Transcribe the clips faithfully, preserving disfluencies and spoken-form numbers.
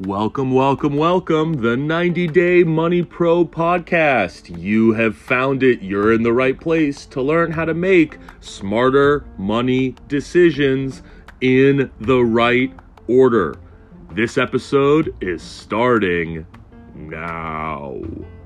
Welcome, welcome, welcome, the ninety day Money Pro podcast. You have found it. You're in the right place to learn how to make smarter money decisions in the right order. This episode is starting now.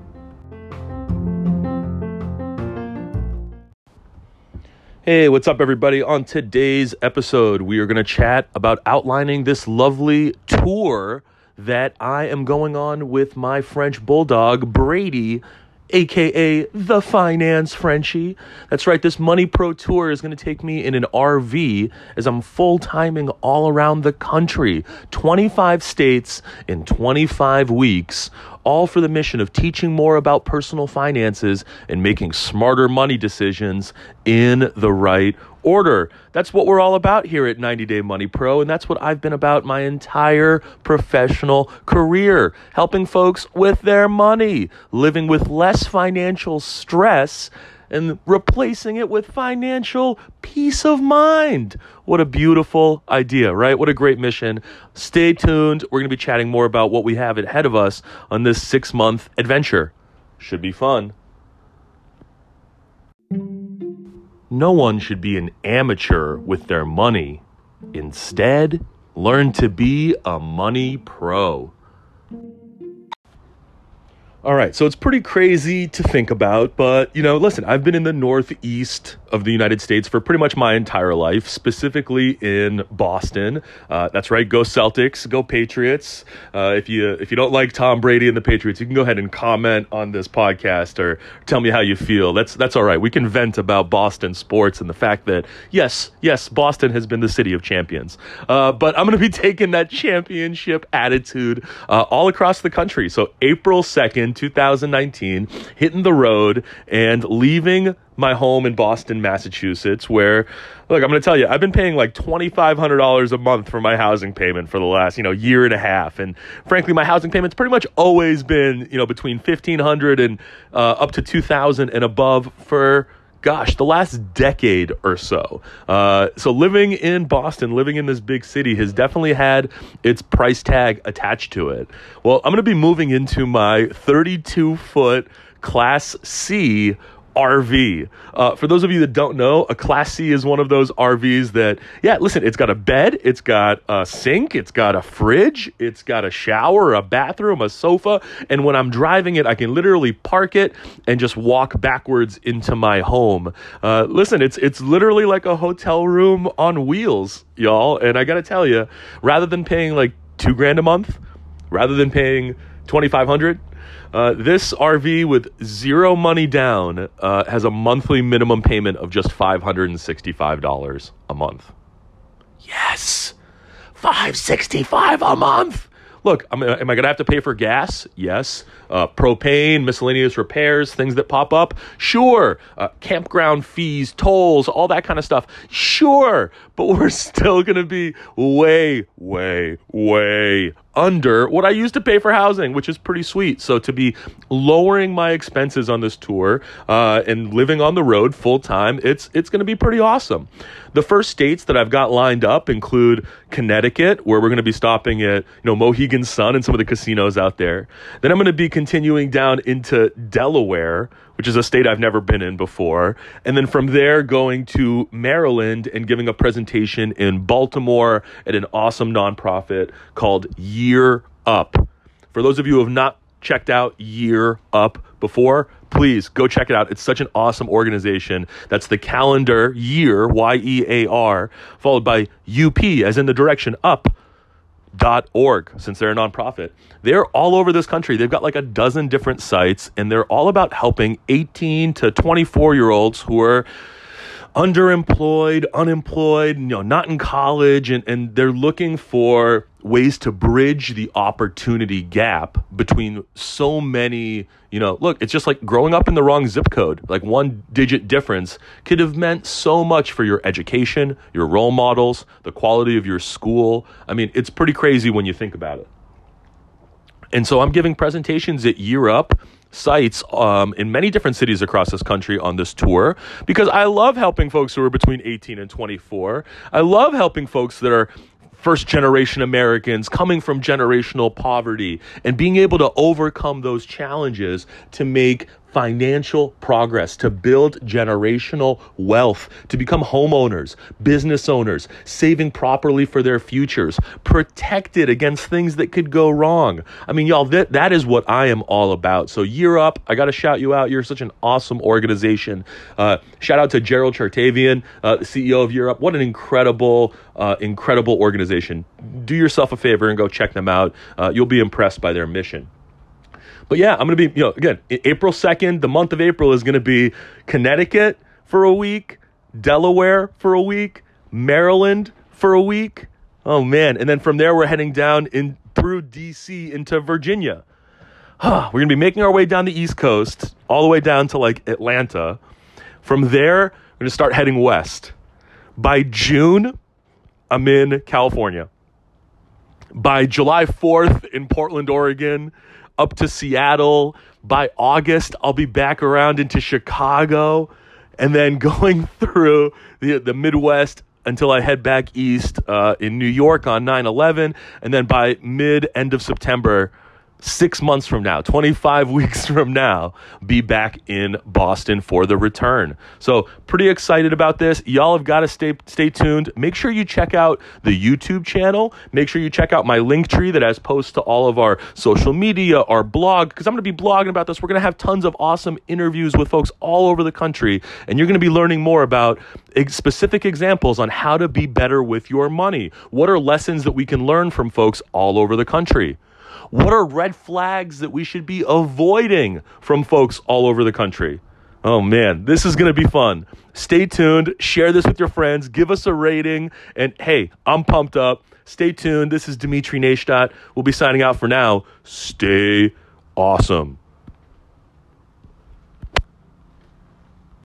Hey, what's up, everybody? On today's episode, we are going to chat about outlining this lovely tour that I am going on with my French bulldog, Brady, aka the Finance Frenchie. That's right, this Money Pro tour is going to take me in an R V as I'm full-timing all around the country. twenty-five states in twenty-five weeks, all for the mission of teaching more about personal finances and making smarter money decisions in the right order. That's what we're all about here at ninety day Money Pro, and that's what I've been about my entire professional career, helping folks with their money, living with less financial stress and replacing it with financial peace of mind. What a beautiful idea, right? What a great mission. Stay tuned. We're going to be chatting more about what we have ahead of us on this six-month adventure. Should be fun. No one should be an amateur with their money. Instead, learn to be a money pro. All right, so it's pretty crazy to think about, but, you know, listen, I've been in the Northeast of the United States for pretty much my entire life, specifically in Boston. Uh, that's right, go Celtics, go Patriots. Uh, if you if you don't like Tom Brady and the Patriots, you can go ahead and comment on this podcast or tell me how you feel. That's that's all right. We can vent about Boston sports and the fact that, yes, yes, Boston has been the city of champions. Uh, but I'm going to be taking that championship attitude uh, all across the country. So April second, two thousand nineteen, hitting the road and leaving my home in Boston, Massachusetts, where, look, I'm going to tell you, I've been paying like twenty-five hundred dollars a month for my housing payment for the last, you know, year and a half. And frankly, my housing payment's pretty much always been, you know, between fifteen hundred and uh, up to two thousand and above for, gosh, the last decade or so. Uh, so living in Boston, living in this big city has definitely had its price tag attached to it. Well, I'm going to be moving into my thirty-two foot Class C R V. Uh, for those of you that don't know, a Class C is one of those R Vs that, yeah, listen, it's got a bed, it's got a sink, it's got a fridge, it's got a shower, a bathroom, a sofa, and when I'm driving it, I can literally park it and just walk backwards into my home. Uh, listen, it's it's literally like a hotel room on wheels, y'all, and I gotta tell you, rather than paying like two grand a month, rather than paying twenty-five hundred, Uh, this R V with zero money down uh, has a monthly minimum payment of just five hundred sixty-five dollars a month. Yes, five hundred sixty-five dollars a month. Look, I'm, am I going to have to pay for gas? Yes. Uh, propane, miscellaneous repairs, things that pop up? Sure. Uh, campground fees, tolls, all that kind of stuff? Sure. But we're still going to be way, way, way under what I used to pay for housing, which is pretty sweet. So to be lowering my expenses on this tour uh, and living on the road full time, it's it's going to be pretty awesome. The first states that I've got lined up include Connecticut, where we're going to be stopping at, you know, Mohegan Sun and some of the casinos out there. Then I'm going to be continuing down into Delaware, which is a state I've never been in before. And then from there, going to Maryland and giving a presentation in Baltimore at an awesome nonprofit called Year Up. For those of you who have not checked out Year Up before, please go check it out. It's such an awesome organization. That's the calendar year, Y E A R, followed by U P, as in the direction up, dot org, since they're a nonprofit. They're all over this country. They've got like a dozen different sites, and they're all about helping eighteen to twenty-four year olds who are underemployed, unemployed, you know, not in college, and, and they're looking for ways to bridge the opportunity gap between so many, you know, look, it's just like growing up in the wrong zip code. Like one digit difference could have meant so much for your education, your role models, the quality of your school. I mean, it's pretty crazy when you think about it. And so I'm giving presentations at Year Up sites um, in many different cities across this country on this tour, because I love helping folks who are between eighteen and twenty-four. I love helping folks that are first-generation Americans coming from generational poverty and being able to overcome those challenges to make financial progress, to build generational wealth, to become homeowners, business owners, saving properly for their futures, protected against things that could go wrong. I mean, y'all, that, that is what I am all about. So Year Up, I got to shout you out. You're such an awesome organization. Uh, shout out to Gerald Chartavian, uh, the C E O of Year Up. What an incredible, uh, incredible organization. Do yourself a favor and go check them out. Uh, you'll be impressed by their mission. But yeah, I'm going to be, you know, again, April second, the month of April is going to be Connecticut for a week, Delaware for a week, Maryland for a week. Oh, man. And then from there, we're heading down in through D C into Virginia. We're going to be making our way down the East Coast, all the way down to like Atlanta. From there, we're going to start heading west. By June, I'm in California. By July fourth in Portland, Oregon, up to Seattle. By August, I'll be back around into Chicago and then going through the, the Midwest until I head back east uh, in New York on nine eleven. And then by mid, end of September, six months from now, twenty-five weeks from now, be back in Boston for the return. So pretty excited about this. Y'all have got to stay stay tuned. Make sure you check out the YouTube channel. Make sure you check out my link tree that has posts to all of our social media, our blog, because I'm going to be blogging about this. We're going to have tons of awesome interviews with folks all over the country, and you're going to be learning more about specific examples on how to be better with your money. What are lessons that we can learn from folks all over the country? What are red flags that we should be avoiding from folks all over the country? Oh man, this is going to be fun. Stay tuned. Share this with your friends. Give us a rating. And hey, I'm pumped up. Stay tuned. This is Dimitri Neistat. We'll be signing out for now. Stay awesome.